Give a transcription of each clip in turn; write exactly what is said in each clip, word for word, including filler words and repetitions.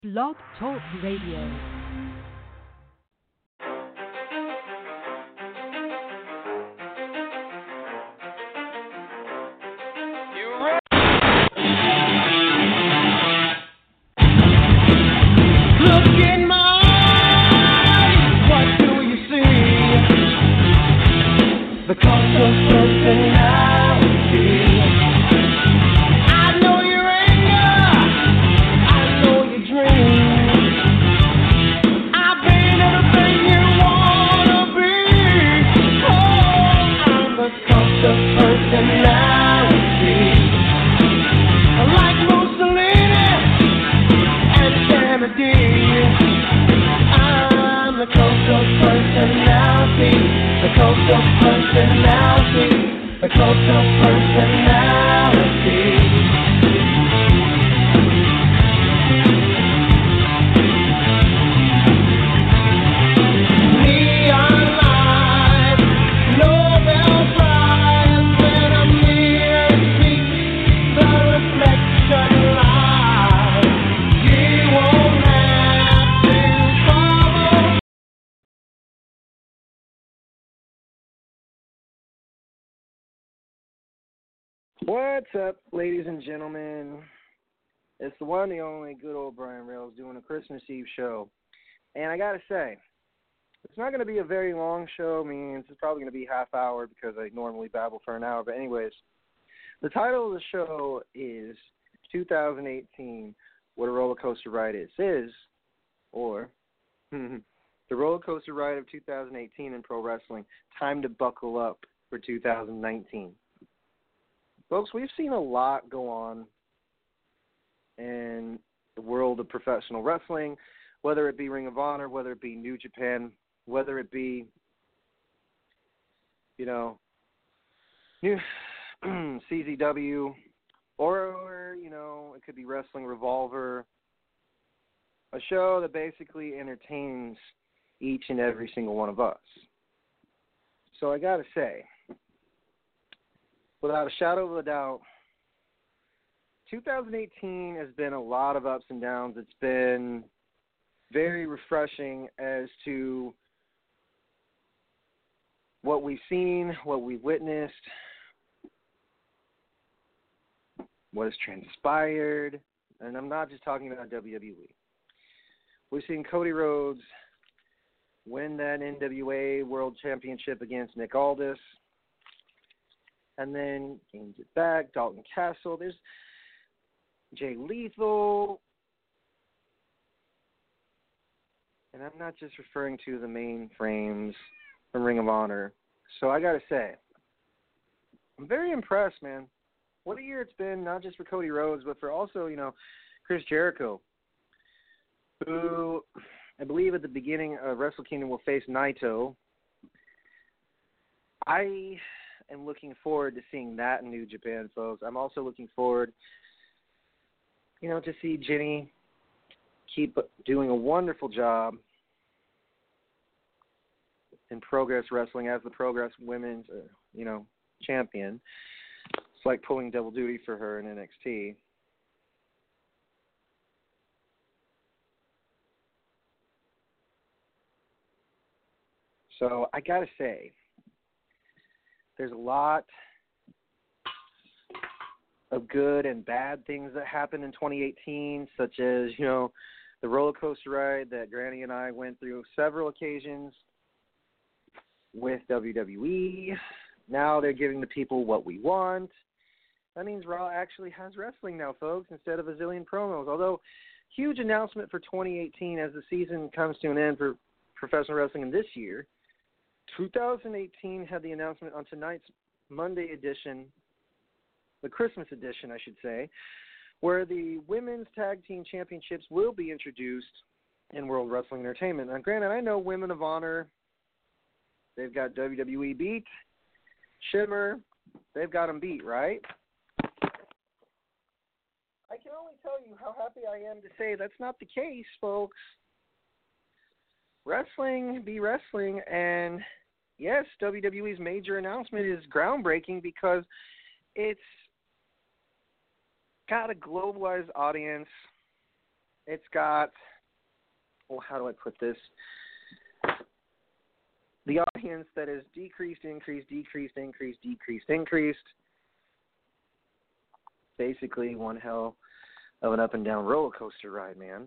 Blog Talk Radio. What's up, ladies and gentlemen? It's the one, the only good old Brian Rails doing a Christmas Eve show. And I got to say, it's not going to be a very long show. I mean, it's probably going to be half hour because I normally babble for an hour. But anyways, the title of the show is two thousand eighteen, What a Roller Coaster Ride Is. Is, or the roller coaster ride of two thousand eighteen in pro wrestling. Time to buckle up for two thousand nineteen. Folks, we've seen a lot go on in the world of professional wrestling, whether it be Ring of Honor, whether it be New Japan, whether it be, you know, new C Z W, or, you know, it could be Wrestling Revolver, a show that basically entertains each and every single one of us. So I got to say, without a shadow of a doubt, two thousand eighteen has been a lot of ups and downs. It's been very refreshing as to what we've seen, what we've witnessed, what has transpired. And I'm not just talking about W W E. We've seen Cody Rhodes win that N W A World Championship against Nick Aldis, and then gains it back. Dalton Castle. There's Jay Lethal. And I'm not just referring to the main frames from Ring of Honor. So I got to say, I'm very impressed, man. What a year it's been, not just for Cody Rhodes, but for also, you know, Chris Jericho, who I believe at the beginning of Wrestle Kingdom will face Naito. I am looking forward to seeing that in New Japan, folks. I'm also looking forward, you know, to see Jenny keep doing a wonderful job in Progress Wrestling as the Progress Women's, uh, you know, champion. It's like pulling double duty for her in N X T. So I got to say, there's a lot of good and bad things that happened in twenty eighteen, such as, you know, the roller coaster ride that Granny and I went through several occasions with W W E. Now they're giving the people what we want. That means Raw actually has wrestling now, folks, instead of a zillion promos. Although, huge announcement for twenty eighteen as the season comes to an end for professional wrestling in this year. two thousand eighteen had the announcement on tonight's Monday edition, the Christmas edition, I should say, where the Women's Tag Team Championships will be introduced in World Wrestling Entertainment. Now, granted, I know Women of Honor, they've got W W E beat. Shimmer, they've got them beat, right? I can only tell you how happy I am to say that's not the case, folks. Wrestling be wrestling, and yes, W W E's major announcement is groundbreaking because it's got a globalized audience it's got, well, how do I put this? The audience that is decreased, increased, decreased, increased, decreased, increased. Basically one hell of an up and down roller coaster ride, man.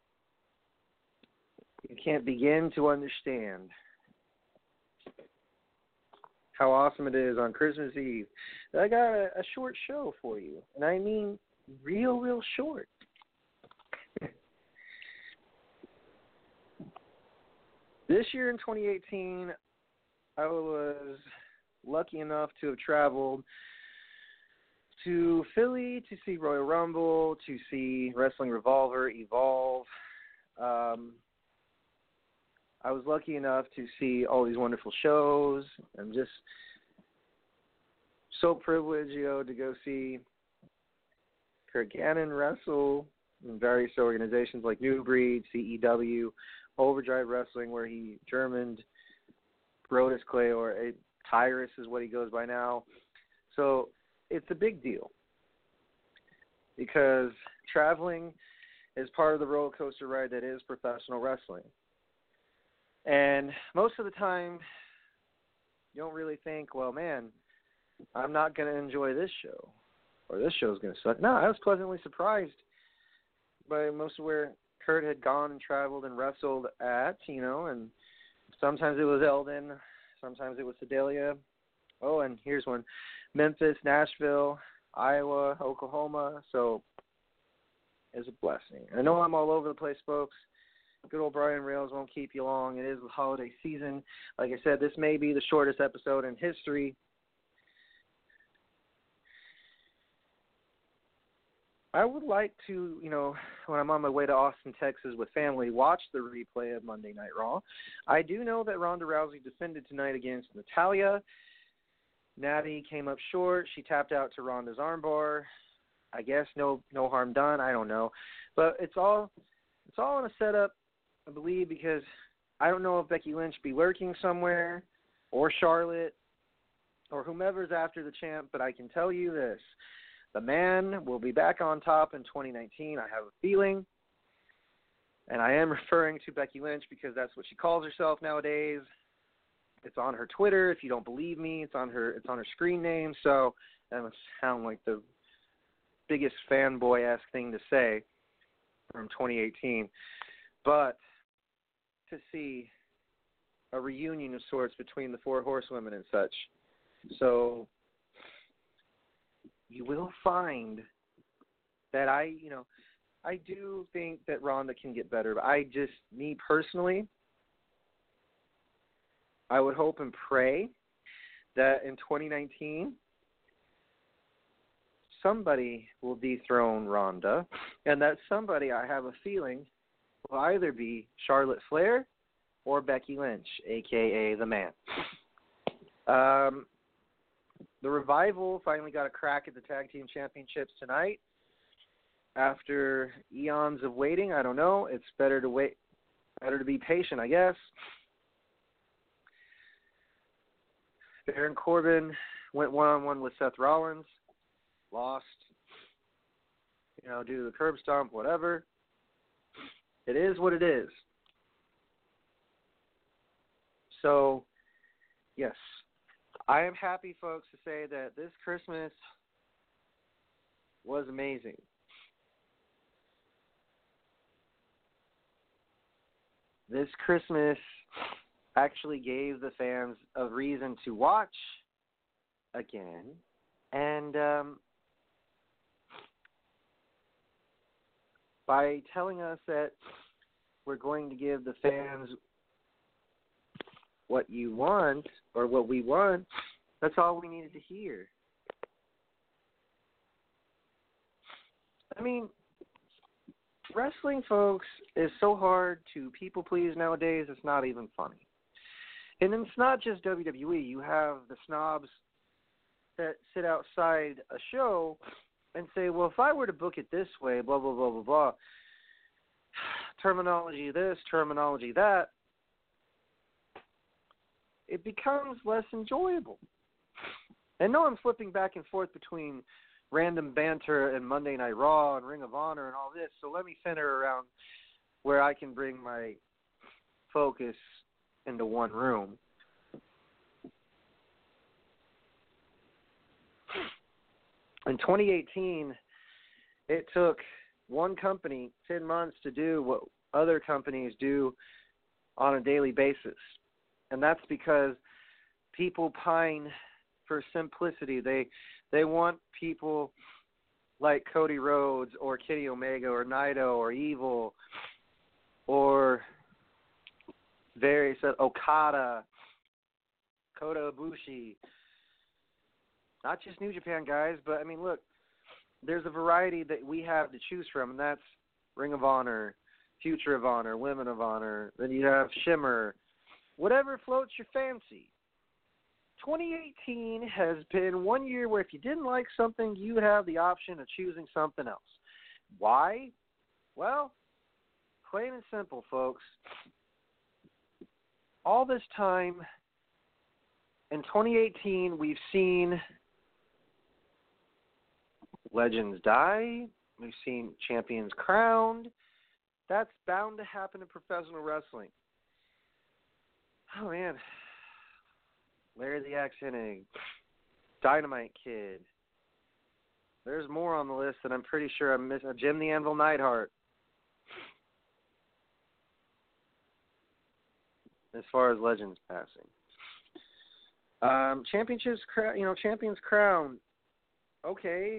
You can't begin to understand how awesome it is on Christmas Eve. I got a, a short show for you, and I mean real, real short. This year in twenty eighteen, I was lucky enough to have traveled to Philly to see Royal Rumble, to see Wrestling Revolver Evolve. Um, I was lucky enough to see all these wonderful shows. I'm just so privileged, you know, to go see Kurt Gannon wrestle in various organizations like New Breed, C E W, Overdrive Wrestling, where he Germaned Brodus Clay, or a Tyrus is what he goes by now. So it's a big deal because traveling is part of the roller coaster ride that is professional wrestling. And most of the time, you don't really think, well, man, I'm not going to enjoy this show, or this show's going to suck. No, I was pleasantly surprised by most of where Kurt had gone and traveled and wrestled at, you know, and sometimes it was Eldon, sometimes it was Sedalia. Oh, and here's one, Memphis, Nashville, Iowa, Oklahoma. So it's a blessing. I know I'm all over the place, folks. Good old Brian Rails won't keep you long. It is the holiday season. Like I said, this may be the shortest episode in history. I would like to, you know, when I'm on my way to Austin, Texas with family, watch the replay of Monday Night Raw. I do know that Ronda Rousey defended tonight against Natalya. Natty came up short. She tapped out to Ronda's armbar. I guess no no harm done. I don't know. But it's all it's all in a setup, I believe, because I don't know if Becky Lynch be lurking somewhere, or Charlotte, or whomever's after the champ, but I can tell you this. The man will be back on top in twenty nineteen, I have a feeling. And I am referring to Becky Lynch because that's what she calls herself nowadays. It's on her Twitter. If you don't believe me, it's on her it's on her screen name. So that must sound like the biggest fanboy-esque thing to say from twenty eighteen. But to see a reunion of sorts between the four horsewomen and such. So you will find that I, you know, I do think that Ronda can get better. But I just, me personally, I would hope and pray that in twenty nineteen, somebody will dethrone Ronda, and that somebody, I have a feeling, will either be Charlotte Flair or Becky Lynch, a k a. The Man. Um, the Revival finally got a crack at the Tag Team Championships tonight. After eons of waiting, I don't know. It's better to wait, better to be patient, I guess. Baron Corbin went one-on-one with Seth Rollins, lost, you know, due to the curb stomp, whatever. It is what it is. So, yes, I am happy, folks, to say that this Christmas was amazing. This Christmas actually gave the fans a reason to watch again. And um, by telling us that we're going to give the fans what you want, or what we want, that's all we needed to hear. I mean, wrestling, folks, is so hard to people please nowadays, it's not even funny. And it's not just W W E. You have the snobs that sit outside a show and say, well, if I were to book it this way, blah, blah, blah, blah, blah, terminology this, terminology that, it becomes less enjoyable. And no, I'm flipping back and forth between random banter and Monday Night Raw and Ring of Honor and all this. So let me center around where I can bring my focus into one room. In twenty eighteen, it took one company ten months to do what other companies do on a daily basis. And that's because people pine for simplicity. They they want people like Cody Rhodes or Kenny Omega or Naito or Evil or various uh, Okada, Kota Ibushi. Not just New Japan guys, but I mean, look, there's a variety that we have to choose from, and that's Ring of Honor, Future of Honor, Women of Honor. Then you have Shimmer, whatever floats your fancy. twenty eighteen has been one year where if you didn't like something, you have the option of choosing something else. Why? Well, plain and simple, folks. All this time in twenty eighteen, we've seen legends die. We've seen champions crowned. That's bound to happen in professional wrestling. Oh, man. Larry the Axe Hennig, Dynamite Kid. There's more on the list that I'm pretty sure I'm missing. Jim the Anvil Neidhart. As far as legends passing. Um, championships, you know, champions crown. Okay.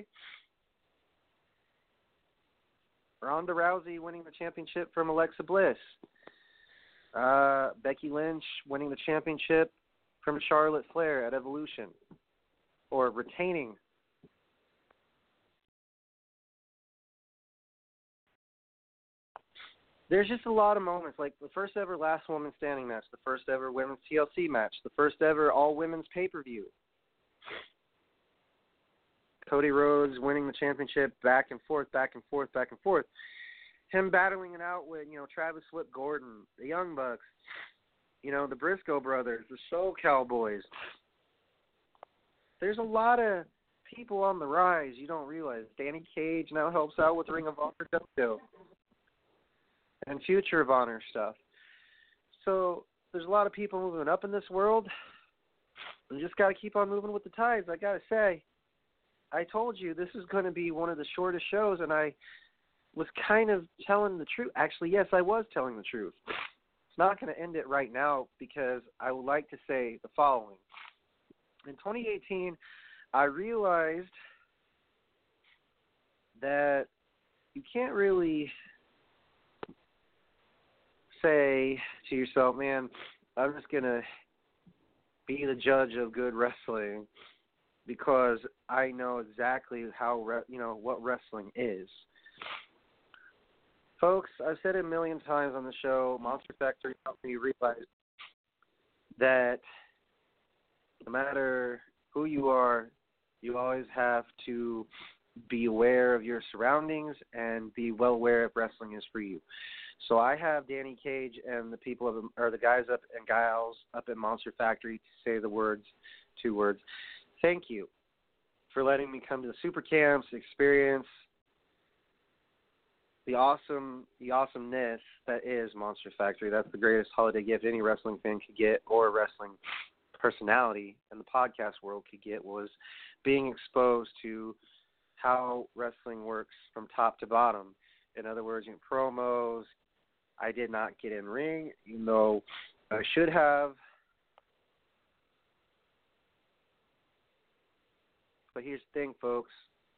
Ronda Rousey winning the championship from Alexa Bliss. Uh, Becky Lynch winning the championship from Charlotte Flair at Evolution. Or retaining. There's just a lot of moments, like the first ever last woman standing match, the first ever women's T L C match, the first ever all women's pay-per-view. Cody Rhodes winning the championship back and forth, back and forth, back and forth. Him battling it out with, you know, Travis Flip Gordon, the Young Bucks, you know, the Briscoe brothers, the Soul Cowboys. There's a lot of people on the rise you don't realize. Danny Cage now helps out with Ring of Honor Dojo and Future of Honor stuff. So there's a lot of people moving up in this world. You just got to keep on moving with the tides. I got to say, I told you this is going to be one of the shortest shows, and I was kind of telling the truth. Actually, yes, I was telling the truth. It's not going to end it right now because I would like to say the following. In twenty eighteen, I realized that you can't really say to yourself, man, I'm just going to be the judge of good wrestling because I know exactly how, re- you know, what wrestling is. Folks, I've said it a million times on the show, Monster Factory helped me realize that no matter who you are, you always have to be aware of your surroundings and be well aware if wrestling is for you. So I have Danny Cage and the people of, or the guys up and gals up at Monster Factory to say the words, two words. Thank you for letting me come to the Super Camps, experience the awesome, the awesomeness that is Monster Factory. That's the greatest holiday gift any wrestling fan could get, or a wrestling personality in the podcast world could get, was being exposed to how wrestling works from top to bottom. In other words, in promos, I did not get in ring, even though I should have. But here's the thing, folks.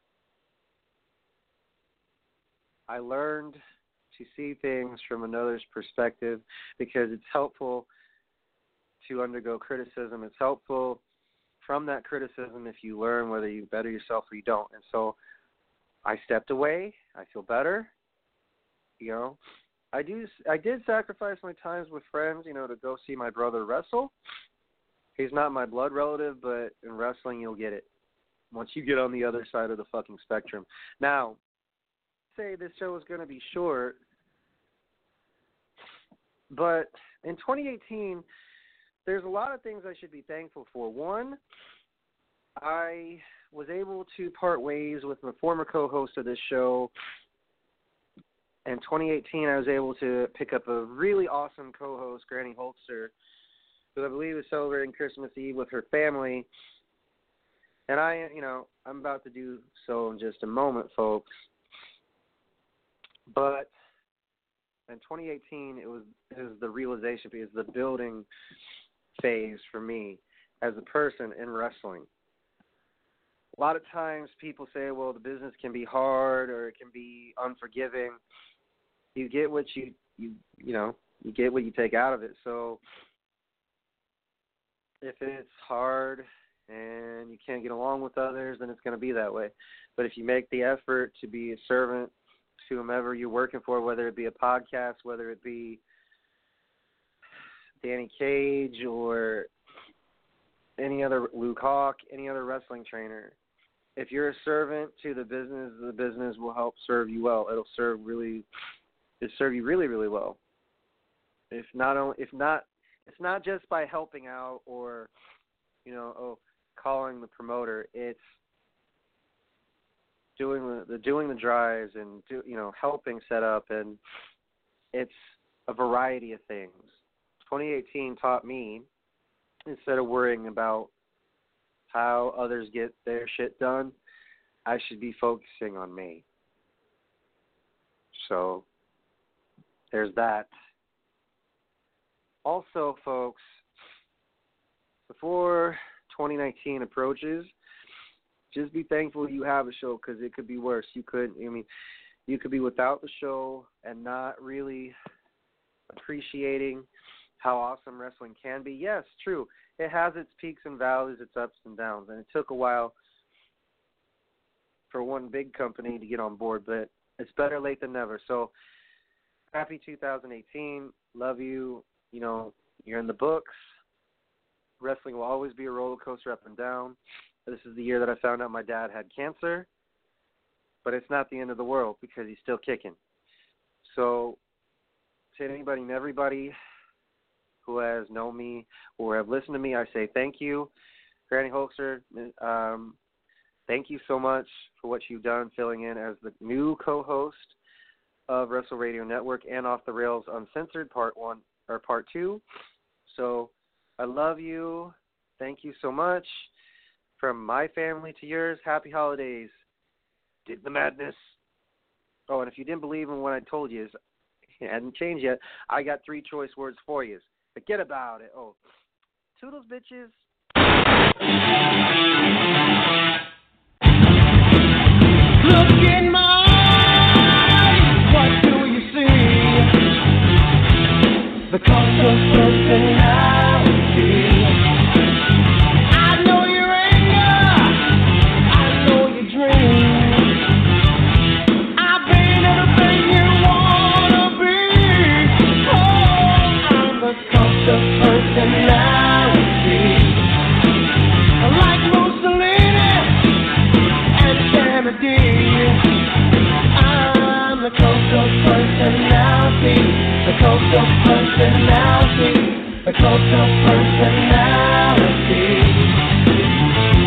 I learned to see things from another's perspective because it's helpful to undergo criticism. It's helpful from that criticism if you learn whether you better yourself or you don't. And so I stepped away. I feel better. You know, I do. I did sacrifice my times with friends, you know, to go see my brother wrestle. He's not my blood relative, but in wrestling you'll get it once you get on the other side of the fucking spectrum. Now, say this show is going to be short, but in twenty eighteen, there's a lot of things I should be thankful for. One, I was able to part ways with my former co-host of this show. In twenty eighteen, I was able to pick up a really awesome co-host, Granny Holster, who I believe is celebrating Christmas Eve with her family. And I, you know, I'm about to do so in just a moment, folks. But in twenty eighteen, it was, it was the realization, it was the building phase for me as a person in wrestling. A lot of times people say, well, the business can be hard or it can be unforgiving. You get what you, you, you know, you get what you take out of it. So if it's hard and you can't get along with others, then it's going to be that way. But if you make the effort to be a servant to whomever you're working for, whether it be a podcast, whether it be Danny Cage or any other Luke Hawk, any other wrestling trainer, if you're a servant to the business, the business will help serve you well. It'll serve really, it'll serve you really, really well. If not, only, if not, it's not just by helping out or, you know, oh, calling the promoter. It's doing the, the doing the drives and do, you know, helping set up, and it's a variety of things. twenty eighteen taught me, instead of worrying about how others get their shit done, I should be focusing on me. So there's that. Also, folks, before twenty nineteen approaches, just be thankful you have a show, because it could be worse. You could, I mean, you could be without the show and not really appreciating how awesome wrestling can be. Yes, true. It has its peaks and valleys, its ups and downs, and it took a while for one big company to get on board, but it's better late than never. So happy two thousand eighteen. Love you. You know, you're in the books. Wrestling will always be a roller coaster up and down. This is the year that I found out my dad had cancer, but it's not the end of the world because he's still kicking. So to anybody and everybody who has known me or have listened to me, I say thank you. Granny Holster, um, thank you so much for what you've done filling in as the new co-host of Wrestle Radio Network and Off the Rails Uncensored Part One or Part Two. So I love you. Thank you so much. From my family to yours, happy holidays. Did the madness. Oh, and if you didn't believe in what I told you, it hadn't changed yet, I got three choice words for you. Forget about it. Oh, toodles, bitches. Look in my eyes, what do you see? The cost of personality. I know your anger, I know your dreams. I've been everything you wanna be. Oh, I'm the cost of personality. Like Mussolini and Kennedy, I'm the coast of personality, the coast of personality, the coast of personality.